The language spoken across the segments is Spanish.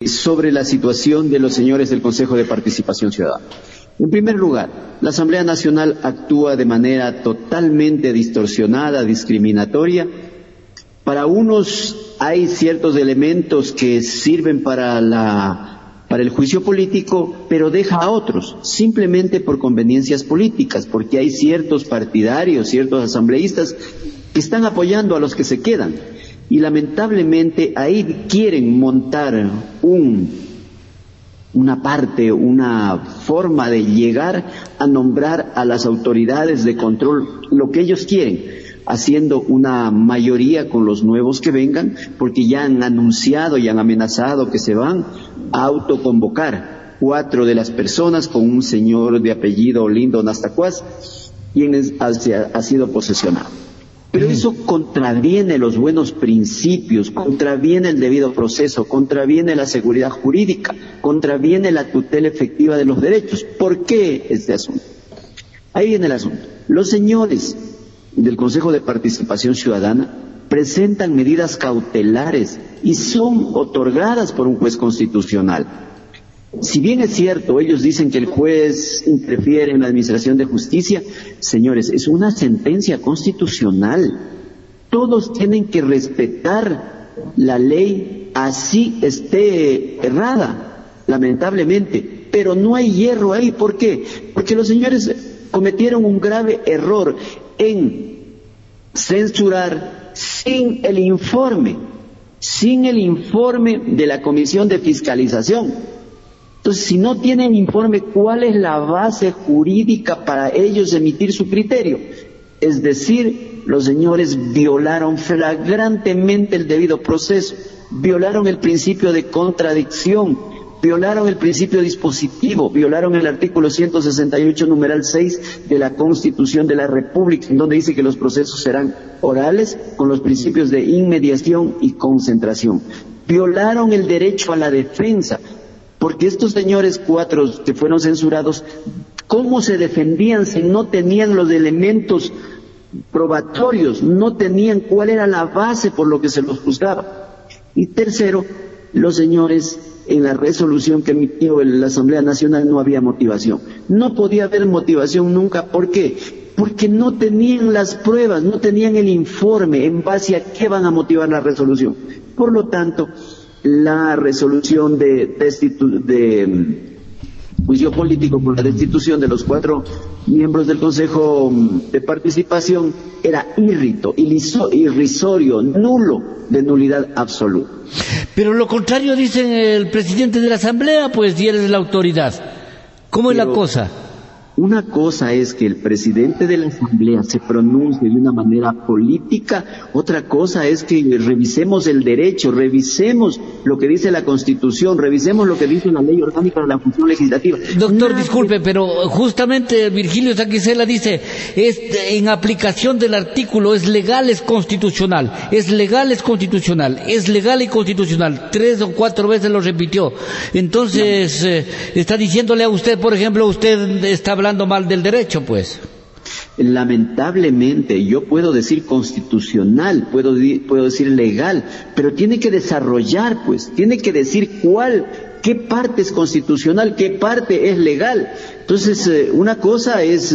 sobre la situación de los señores del Consejo de Participación Ciudadana. En primer lugar, la Asamblea Nacional actúa de manera totalmente distorsionada, discriminatoria. Para unos hay ciertos elementos que sirven para el juicio político, pero deja a otros, simplemente por conveniencias políticas, porque hay ciertos partidarios, ciertos asambleístas que están apoyando a los que se quedan. Y lamentablemente ahí quieren montar una forma de llegar a nombrar a las autoridades de control lo que ellos quieren, haciendo una mayoría con los nuevos que vengan, porque ya han anunciado y han amenazado que se van a autoconvocar 4 de las personas con un señor de apellido Lindo Nastacuaz, quien ha sido posesionado. Pero eso contraviene los buenos principios, contraviene el debido proceso, contraviene la seguridad jurídica, contraviene la tutela efectiva de los derechos. ¿Por qué este asunto? Ahí viene el asunto. Los señores del Consejo de Participación Ciudadana presentan medidas cautelares y son otorgadas por un juez constitucional. Si bien es cierto, ellos dicen que el juez interfiere en la administración de justicia, señores, es una sentencia constitucional. Todos tienen que respetar la ley, así esté errada, lamentablemente. Pero no hay hierro ahí. ¿Por qué? Porque los señores cometieron un grave error en censurar sin el informe de la Comisión de Fiscalización. Entonces, si no tienen informe, ¿cuál es la base jurídica para ellos emitir su criterio? Es decir, los señores violaron flagrantemente el debido proceso, violaron el principio de contradicción, violaron el principio dispositivo, violaron el artículo 168, numeral 6 de la Constitución de la República, en donde dice que los procesos serán orales con los principios de inmediación y concentración. Violaron el derecho a la defensa, porque estos señores 4 que fueron censurados, ¿cómo se defendían si no tenían los elementos probatorios, no tenían cuál era la base por lo que se los juzgaba? Y tercero, los señores, en la resolución que emitió la Asamblea Nacional no había motivación. No podía haber motivación nunca. ¿Por qué? Porque no tenían las pruebas, no tenían el informe en base a qué van a motivar la resolución. Por lo tanto, la resolución de juicio político por la destitución de los 4 miembros del Consejo de Participación era irrisorio, nulo, de nulidad absoluta. Pero lo contrario dice el presidente de la Asamblea, pues, y él es la autoridad. ¿Cómo es la cosa? Una cosa es que el presidente de la Asamblea se pronuncie de una manera política, otra cosa es que revisemos el derecho, revisemos lo que dice la Constitución, revisemos lo que dice la Ley Orgánica de la Función Legislativa. Doctor, disculpe, pero justamente Virgilio Saquicela dice, en aplicación del artículo, es legal, es constitucional, es legal, es constitucional, es legal y constitucional. 3 o 4 veces lo repitió. Entonces, está diciéndole a usted, por ejemplo, usted está hablando mal del derecho, pues. Lamentablemente, yo puedo decir constitucional, puedo decir legal, pero tiene que desarrollar, pues, tiene que decir qué parte es constitucional, qué parte es legal. Entonces, una cosa es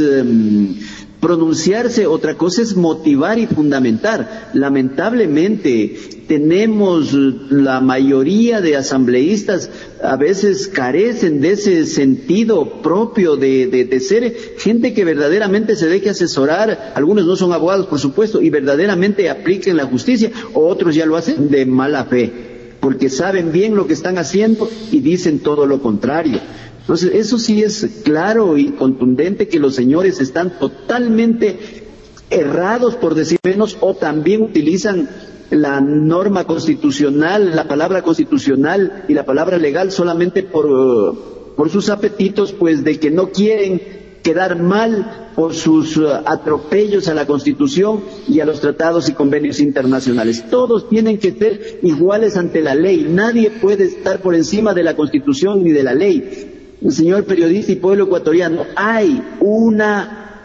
pronunciarse, otra cosa es motivar y fundamentar. Lamentablemente, tenemos la mayoría de asambleístas a veces carecen de ese sentido propio de ser gente que verdaderamente se deje asesorar. Algunos no son abogados, por supuesto, y verdaderamente apliquen la justicia, o otros ya lo hacen de mala fe, porque saben bien lo que están haciendo y dicen todo lo contrario. Entonces, eso sí es claro y contundente que los señores están totalmente errados, por decir menos, o también utilizan la norma constitucional, la palabra constitucional y la palabra legal solamente por sus apetitos, pues, de que no quieren quedar mal por sus atropellos a la Constitución y a los tratados y convenios internacionales. Todos tienen que ser iguales ante la ley. Nadie puede estar por encima de la Constitución ni de la ley. Señor periodista y pueblo ecuatoriano, hay una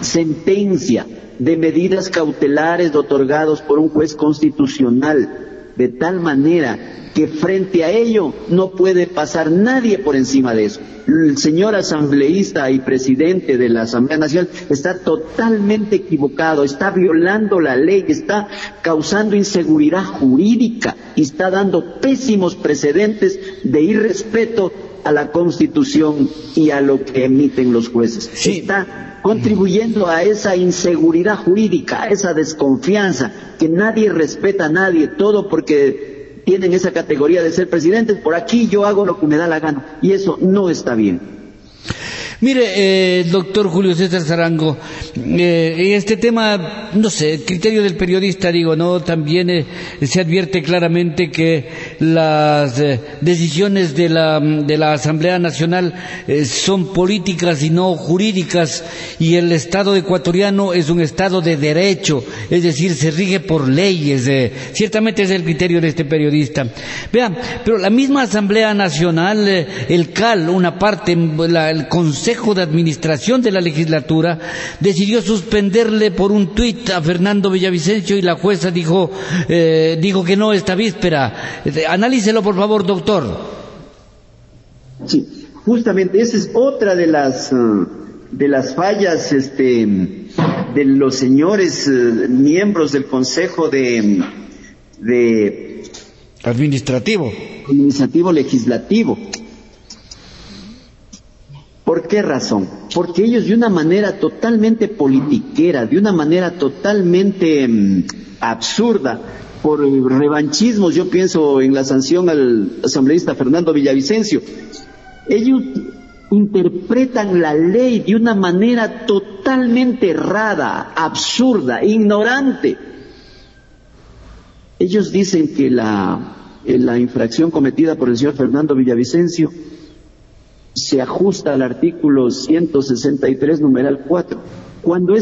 sentencia de medidas cautelares otorgados por un juez constitucional. de tal manera que frente a ello no puede pasar nadie por encima de eso. El señor asambleísta y presidente de la Asamblea Nacional está totalmente equivocado, está violando la ley, está causando inseguridad jurídica y está dando pésimos precedentes de irrespeto a la Constitución y a lo que emiten los jueces. Sí. Está contribuyendo a esa inseguridad jurídica, a esa desconfianza, que nadie respeta a nadie, todo porque tienen esa categoría de ser presidentes. Por aquí yo hago lo que me da la gana, y eso no está bien. Mire, doctor Julio César Sarango, este tema, no sé, criterio del periodista, digo, ¿no? También se advierte claramente que las decisiones de la Asamblea Nacional son políticas y no jurídicas, y el Estado ecuatoriano es un Estado de derecho, es decir, se rige por leyes. Ciertamente es el criterio de este periodista. Vean, pero la misma Asamblea Nacional, el CAL, una parte, el Consejo de Administración de la Legislatura, decidió suspenderle por un tuit a Fernando Villavicencio, y la jueza dijo que no esta víspera. Analícelo, por favor, doctor. Sí, justamente esa es otra de las fallas de los señores miembros del Consejo de Administrativo Legislativo. ¿Por qué razón? Porque ellos, de una manera totalmente politiquera, de una manera totalmente absurda, por revanchismos, yo pienso en la sanción al asambleísta Fernando Villavicencio, ellos interpretan la ley de una manera totalmente errada, absurda, ignorante. Ellos dicen que la infracción cometida por el señor Fernando Villavicencio se ajusta al artículo 163, numeral 4, cuando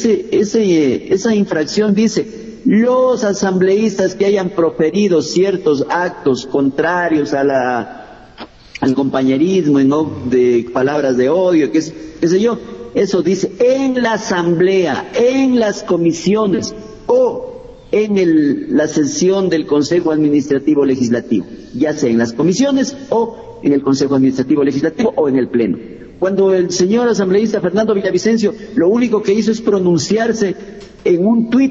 esa infracción dice: los asambleístas que hayan proferido ciertos actos contrarios al compañerismo, de palabras de odio, qué sé yo, eso dice en la asamblea, en las comisiones o en la sesión del Consejo Administrativo Legislativo, ya sea en las comisiones o en el Consejo Administrativo Legislativo o en el Pleno. Cuando el señor asambleísta Fernando Villavicencio lo único que hizo es pronunciarse en un tuit,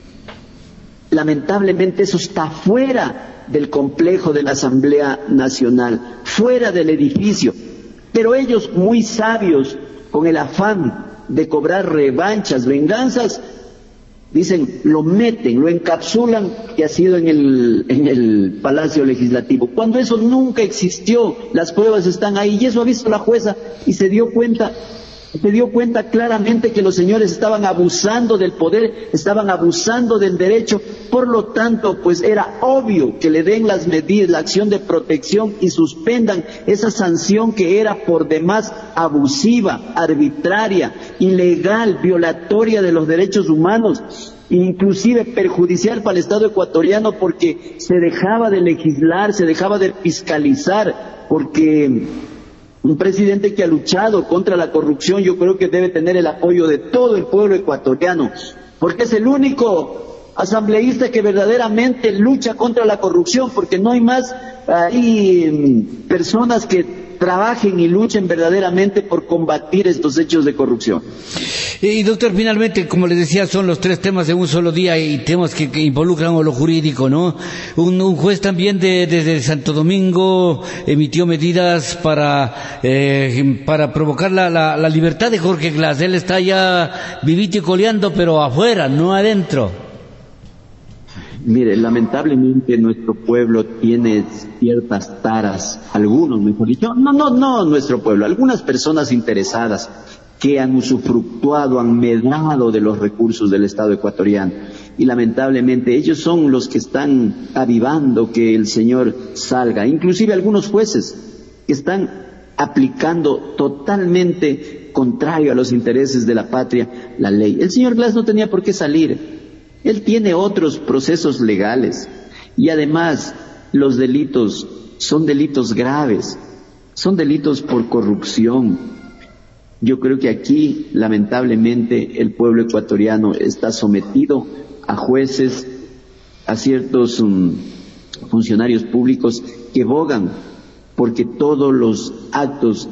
lamentablemente eso está fuera del complejo de la Asamblea Nacional, fuera del edificio, pero ellos, muy sabios, con el afán de cobrar revanchas, venganzas, dicen, lo meten, lo encapsulan, que ha sido en el Palacio Legislativo, cuando eso nunca existió. Las pruebas están ahí, y eso ha visto la jueza, y se dio cuenta claramente que los señores estaban abusando del poder, estaban abusando del derecho. Por lo tanto, pues era obvio que le den las medidas, la acción de protección, y suspendan esa sanción que era por demás abusiva, arbitraria, ilegal, violatoria de los derechos humanos, inclusive perjudicial para el Estado ecuatoriano, porque se dejaba de legislar, se dejaba de fiscalizar, porque un presidente que ha luchado contra la corrupción, yo creo que debe tener el apoyo de todo el pueblo ecuatoriano, porque es el único asambleísta que verdaderamente lucha contra la corrupción, porque no hay más personas que trabajen y luchen verdaderamente por combatir estos hechos de corrupción. Y doctor, finalmente, como les decía, son los tres temas de un solo día, y temas que involucran a lo jurídico, ¿no? Un juez también desde Santo Domingo emitió medidas para provocar la libertad de Jorge Glass. Él está ya vivito y coleando, pero afuera, no adentro. Mire, lamentablemente nuestro pueblo tiene ciertas taras, algunos mejor dicho, no nuestro pueblo, algunas personas interesadas que han usufructuado, han medrado de los recursos del Estado ecuatoriano, y lamentablemente ellos son los que están avivando que el señor salga, inclusive algunos jueces que están aplicando totalmente contrario a los intereses de la patria la ley. El señor Glass no tenía por qué salir. Él tiene otros procesos legales, y además los delitos son delitos graves, son delitos por corrupción. Yo creo que aquí, lamentablemente, el pueblo ecuatoriano está sometido a jueces, a ciertos funcionarios públicos que bogan porque todos los actos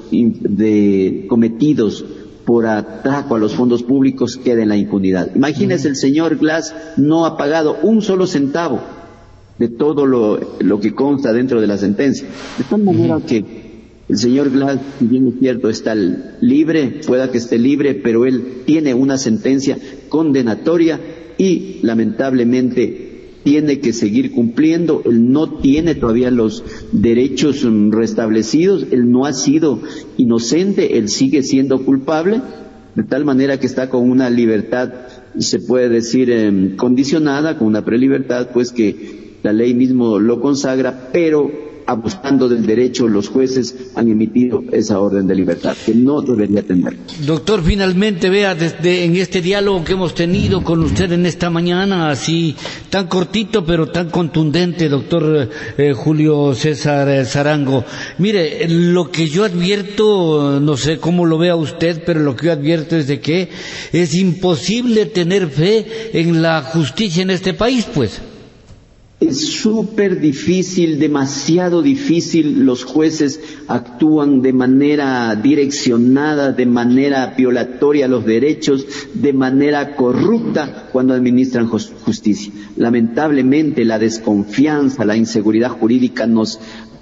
cometidos por atraco a los fondos públicos queden en la impunidad. Imagínese, el señor Glass no ha pagado un solo centavo de todo lo que consta dentro de la sentencia. De tal manera que el señor Glass, si bien es cierto, está libre, pueda que esté libre, pero él tiene una sentencia condenatoria y lamentablemente tiene que seguir cumpliendo. Él no tiene todavía los derechos restablecidos, él no ha sido inocente, él sigue siendo culpable, de tal manera que está con una libertad, se puede decir, condicionada, con una prelibertad, pues que la ley mismo lo consagra, pero abusando del derecho, los jueces han emitido esa orden de libertad, que no debería tener. Doctor, finalmente, vea, en este diálogo que hemos tenido con usted en esta mañana, así tan cortito pero tan contundente, doctor Julio César Zarango, mire, lo que yo advierto, no sé cómo lo vea usted, pero lo que yo advierto es de que es imposible tener fe en la justicia en este país, pues. Es súper difícil, demasiado difícil. Los jueces actúan de manera direccionada, de manera violatoria a los derechos, de manera corrupta cuando administran justicia. Lamentablemente la desconfianza, la inseguridad jurídica nos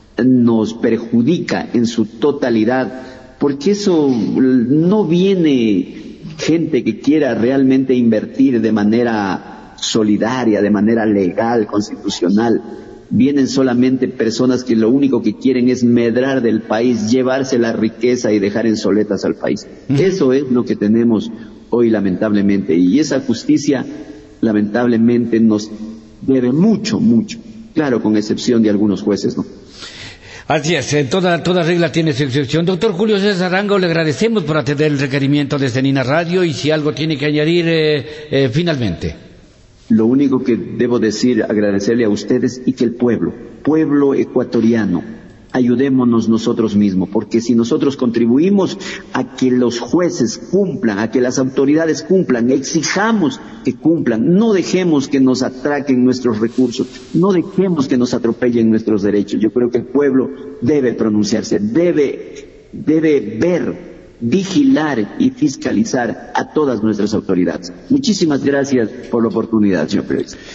perjudica en su totalidad, porque eso no viene gente que quiera realmente invertir de manera solidaria, de manera legal, constitucional. Vienen solamente personas que lo único que quieren es medrar del país, llevarse la riqueza y dejar en soletas al país. Eso es lo que tenemos hoy, lamentablemente, y esa justicia lamentablemente nos debe mucho, mucho, claro, con excepción de algunos jueces, ¿no? Así es, toda regla tiene su excepción. Doctor Julio César Zarango, le agradecemos por atender el requerimiento de Nina Radio, y si algo tiene que añadir finalmente. Lo único que debo decir, agradecerle a ustedes y que el pueblo ecuatoriano, ayudémonos nosotros mismos, porque si nosotros contribuimos a que los jueces cumplan, a que las autoridades cumplan, exijamos que cumplan, no dejemos que nos atraquen nuestros recursos, no dejemos que nos atropellen nuestros derechos. Yo creo que el pueblo debe pronunciarse, debe ver, vigilar y fiscalizar a todas nuestras autoridades. Muchísimas gracias por la oportunidad, señor periodista.